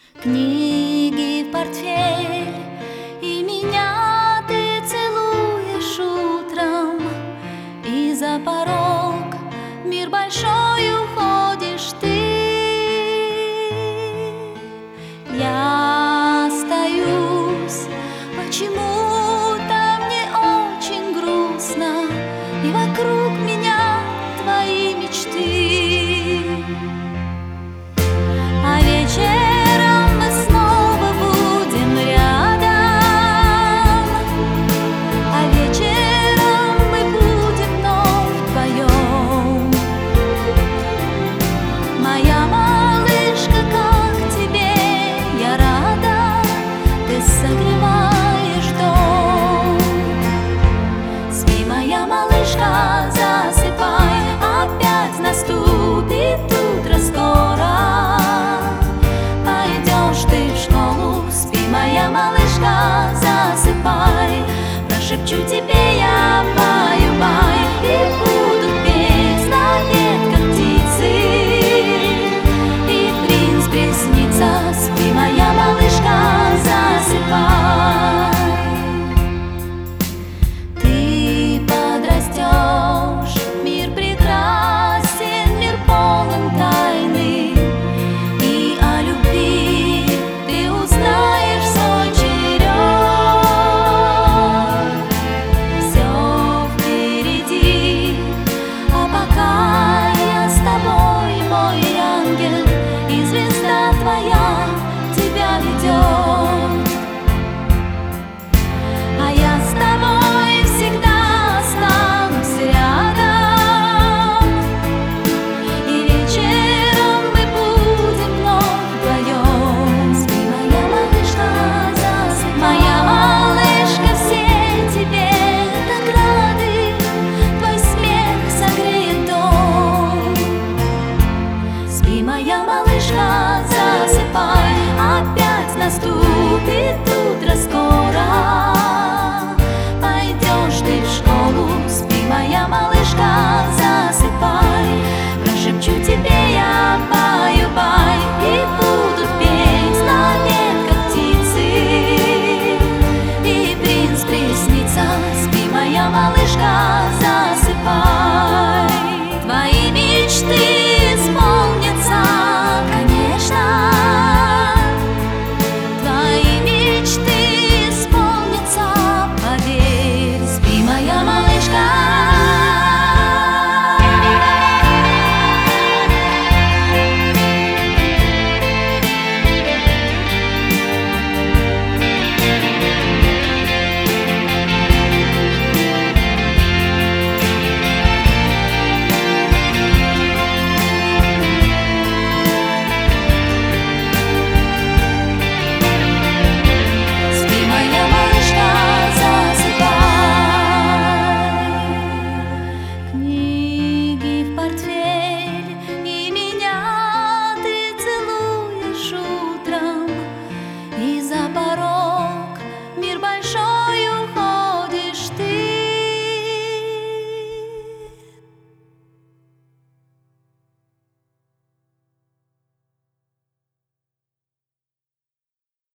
Книги в портфель, и меня ты целуешь утром, и за порог в мир большой уходишь ты. Я остаюсь, почему-то мне очень грустно, и вокруг меня твои мечты. А вечером мы снова будем рядом, а вечером мы будем вновь вдвоем. Моя малышка, как тебе я рада, ты согреваешь дом. Спи, моя малышка, засыпай, опять наступит утро скоро. Пойдешь ты в школу, спи, моя малышка, засыпай, прошепчу тебе